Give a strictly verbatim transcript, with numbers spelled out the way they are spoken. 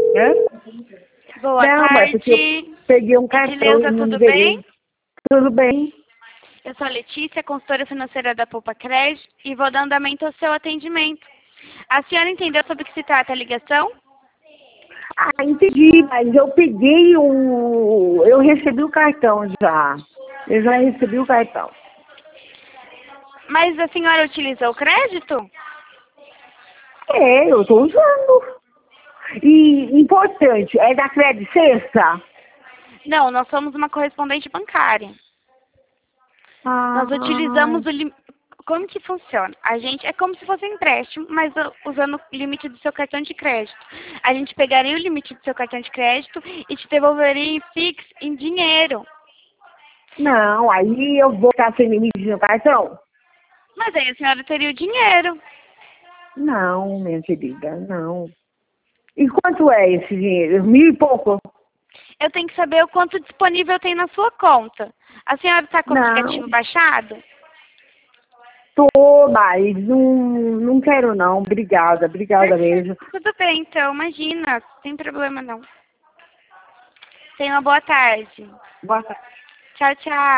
Hã? Boa Não, mas porque tarde. eu peguei um cartão Edileuza, e não tudo liberei. bem? Tudo bem. Eu sou a Letícia, consultora financeira da Poupa Crédito e vou dar andamento ao seu atendimento. A senhora entendeu sobre o que se trata a ligação? Ah, entendi, mas eu peguei o... Eu recebi o cartão já. Eu já recebi o cartão. Mas a senhora utilizou o crédito? É, eu tô usando. E importante, é da Credit Sexta? Não, nós somos uma correspondente bancária. Ah, Nós utilizamos o lim... Como que funciona? A gente é como se fosse um empréstimo, mas uh, usando o limite do seu cartão de crédito. A gente pegaria o limite do seu cartão de crédito e te devolveria em fix, em dinheiro. não, aí eu vou ficar sem limite no cartão? Mas aí a senhora teria o dinheiro. Não, minha querida, não. E quanto é esse dinheiro? Mil e pouco? Eu tenho que saber o quanto disponível tem na sua conta. A senhora está com o Não. aplicativo baixado? Tô, mas não, não quero não. Obrigada, obrigada Perfeito. mesmo. Tudo bem, então, imagina. Sem problema, não. Tenha uma boa tarde. Boa tarde. Tchau, tchau.